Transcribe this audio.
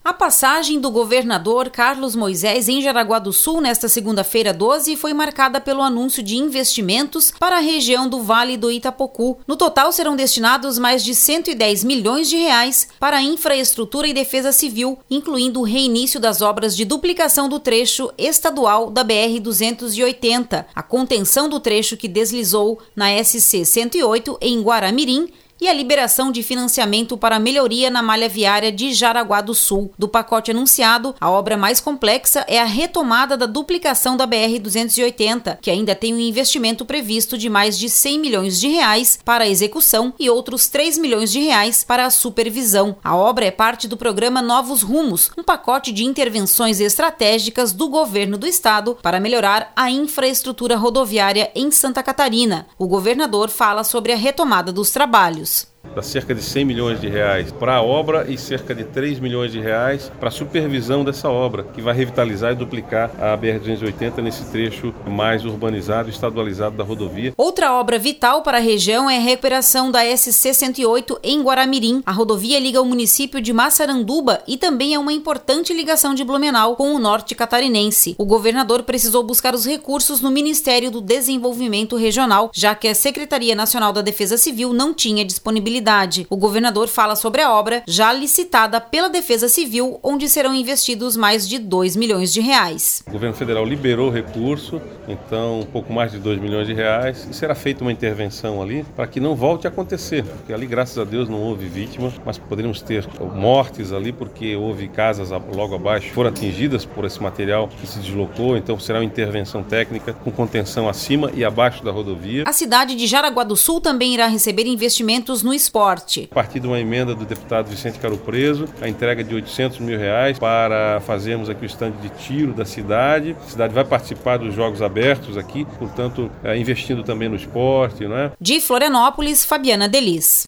A passagem do governador Carlos Moisés em Jaraguá do Sul nesta segunda-feira 12 foi marcada pelo anúncio de investimentos para a região do Vale do Itapocu. No total serão destinados mais de 110 milhões de reais para a infraestrutura e defesa civil, incluindo o reinício das obras de duplicação do trecho estadual da BR-280, a contenção do trecho que deslizou na SC-108 em Guaramirim, e a liberação de financiamento para melhoria na malha viária de Jaraguá do Sul. Do pacote anunciado, a obra mais complexa é a retomada da duplicação da BR-280, que ainda tem um investimento previsto de mais de 100 milhões de reais para a execução e outros 3 milhões de reais para a supervisão. A obra é parte do programa Novos Rumos, um pacote de intervenções estratégicas do governo do estado para melhorar a infraestrutura rodoviária em Santa Catarina. O governador fala sobre a retomada dos trabalhos. Dá cerca de 100 milhões de reais para a obra e cerca de 3 milhões de reais para a supervisão dessa obra, que vai revitalizar e duplicar a BR-280 nesse trecho mais urbanizado e estadualizado da rodovia. Outra obra vital para a região é a recuperação da SC-108 em Guaramirim. A rodovia liga o município de Massaranduba e também é uma importante ligação de Blumenau com o norte catarinense. O governador precisou buscar os recursos no Ministério do Desenvolvimento Regional, já que a Secretaria Nacional da Defesa Civil não tinha disponibilidade. O governador fala sobre a obra já licitada pela Defesa Civil, onde serão investidos mais de 2 milhões de reais. O governo federal liberou recurso, então um pouco mais de 2 milhões de reais, e será feita uma intervenção ali para que não volte a acontecer, porque ali, graças a Deus, não houve vítimas, mas poderíamos ter mortes ali, porque houve casas logo abaixo que foram atingidas por esse material que se deslocou, então será uma intervenção técnica com contenção acima e abaixo da rodovia. A cidade de Jaraguá do Sul também irá receber investimentos no esporte. A partir de uma emenda do deputado Vicente Caro Preso, a entrega de 800 mil reais para fazermos aqui o estande de tiro da cidade. A cidade vai participar dos Jogos Abertos aqui, portanto, investindo também no esporte, não é? De Florianópolis, Fabiana Delis.